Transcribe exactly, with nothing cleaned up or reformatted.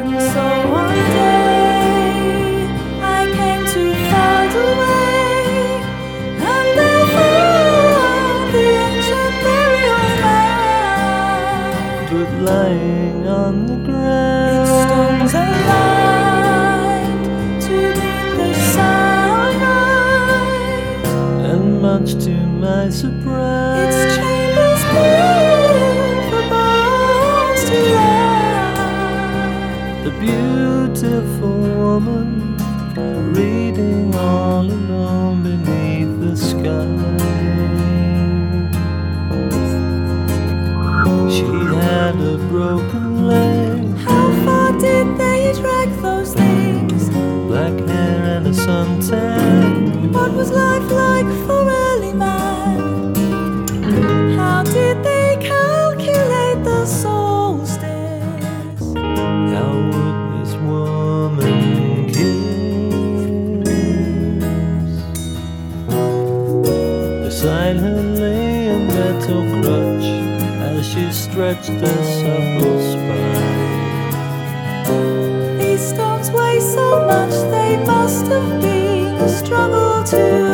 So one day I came to find a way, and I found the ancient burial mound. But lying on the ground, Its stones aligned to meet the sunrise, and much to my surprise, its chambers built for bones to lie. the beautiful woman reading all alone beneath the sky. She had a broken leg, How far did they drag those things? black hair and a suntan. What was life like for early man? How did they calculate the solstice? How would this woman kiss? Beside her lay a metal crutch as she stretched her supple spine. These stones weigh so much, they must have been a struggle to